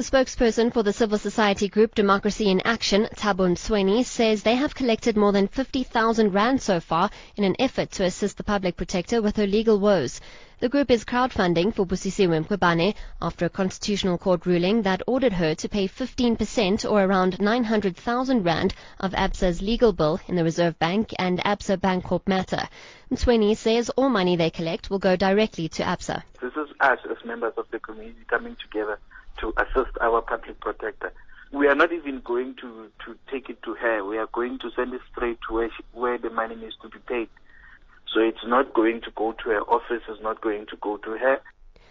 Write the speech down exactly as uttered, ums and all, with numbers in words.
The spokesperson for the civil society group Democracy in Action, Thabo Msweni, says they have collected more than fifty thousand rand so far in an effort to assist the public protector with her legal woes. The group is crowdfunding for Busisiwe Mkhwebane after a constitutional court ruling that ordered her to pay fifteen percent or around nine hundred thousand rand of ABSA's legal bill in the Reserve Bank and ABSA Bancorp matter. Msweni says all money they collect will go directly to ABSA. This is us as members of the community coming together to assist our public protector. We are not even going to, to take it to her. We are going to send it straight to where, she, where the money needs to be paid. So it's not going to go to her office, it's not going to go to her.